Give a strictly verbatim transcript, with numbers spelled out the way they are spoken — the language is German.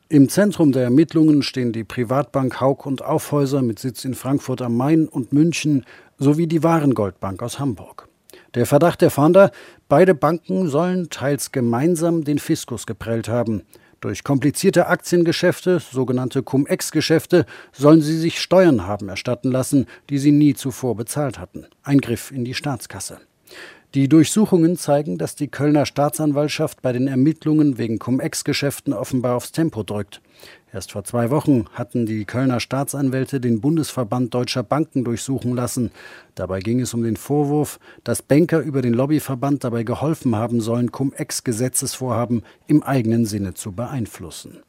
Im Zentrum der Ermittlungen stehen die Privatbank Hauck und Aufhäuser mit Sitz in Frankfurt am Main und München sowie die Warengoldbank aus Hamburg. Der Verdacht der Fahnder: beide Banken sollen teils gemeinsam den Fiskus geprellt haben. Durch komplizierte Aktiengeschäfte, sogenannte Cum-Ex-Geschäfte, sollen sie sich Steuern haben erstatten lassen, die sie nie zuvor bezahlt hatten. Ein Griff in die Staatskasse. Die Durchsuchungen zeigen, dass die Kölner Staatsanwaltschaft bei den Ermittlungen wegen Cum-Ex-Geschäften offenbar aufs Tempo drückt. Erst vor zwei Wochen hatten die Kölner Staatsanwälte den Bundesverband Deutscher Banken durchsuchen lassen. Dabei ging es um den Vorwurf, dass Banker über den Lobbyverband dabei geholfen haben sollen, Cum-Ex-Gesetzesvorhaben im eigenen Sinne zu beeinflussen.